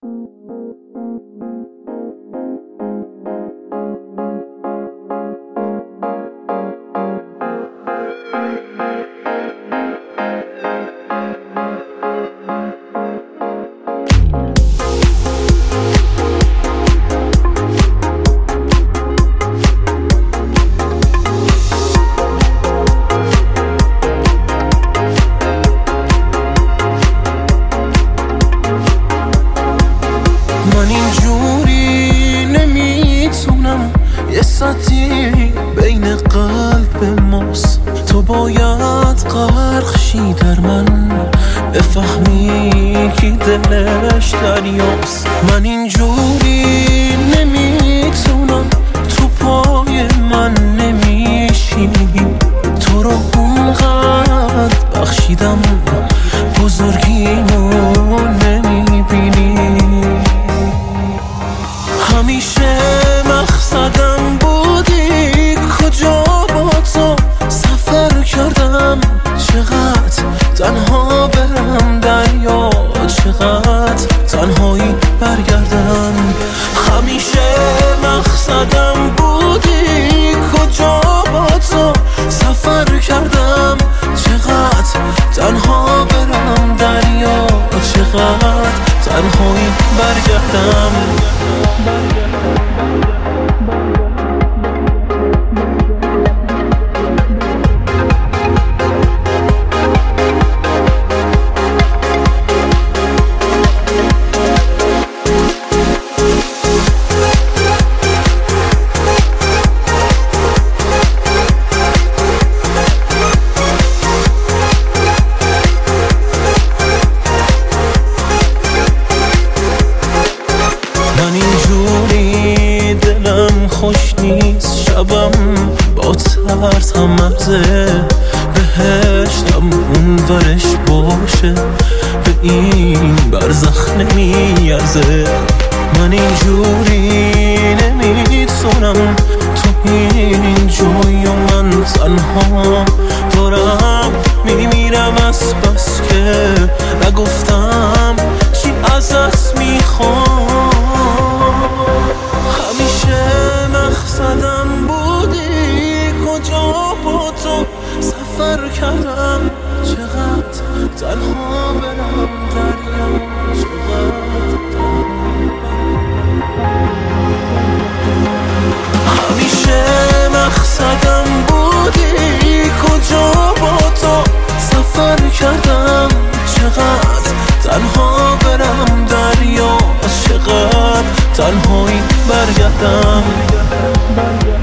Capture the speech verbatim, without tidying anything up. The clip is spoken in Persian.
من اینجوری نمیتونم، یه سطحی بین قلب ماست. تو باید غرق شی در من، بفهمی کی دلش دریاست. من اینجوری نمیتونم، تو پای من نمیشینی. تو رو اونقدر بخشیدم، بزرگیمو نمیبینی. همیشه مقصدم بودی، کجا با تو سفر کردم. چقدر تنها برم دریا، چقدر تنهایی برگردم. همیشه مقصدم بودی، کجا با تو سفر کردم. چقدر تنها برم دریا، چقدر تنهایی برگردم. من اینجوری دلم خوش نیست، شبم با ترس هم مرزه. بهشتم اون ورش باشه، به این برزخ نمیارزه. من اینجوری نمیتونم، تو این جوی و من تنها دارم میمیرم از بس که نگفتم چی ازت میخوام. همیشه مقصدم بودی، کجا با تو سفر کردم. چقدر تنها برم دریا، چقدر همیشه مقصدم بودی، کجا با تو سفر کردم. چقدر تنها برم دریا، چقدر تنهایی برگردم.